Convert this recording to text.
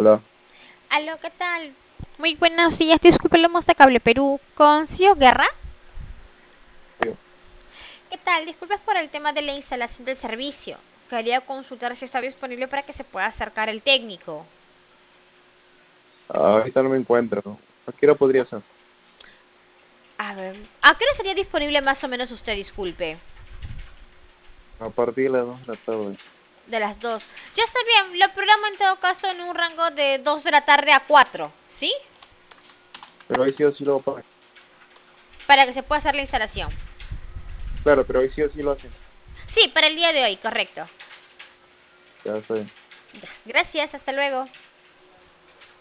Hola, Aló, ¿qué tal? Muy buenos días, disculpe, Lomos de Cable Perú. ¿Con Ciro Guerra? tío. ¿Qué tal? Disculpas por el tema de la instalación del servicio. Quería consultar si está disponible para que se pueda acercar el técnico. Ahorita no me encuentro. ¿A qué hora podría ser? A ver, ¿a qué hora sería disponible más o menos usted, disculpe? A partir de las 2 de la tarde. De las 2. Ya está bien, lo programo en todo caso en un rango de 2 de la tarde a 4, ¿sí? Pero hoy sí o sí lo paga. Para que se pueda hacer la instalación. Claro, pero hoy sí o sí lo hacen. Sí, para el día de hoy, correcto. Ya está bien. Ya, gracias, hasta luego.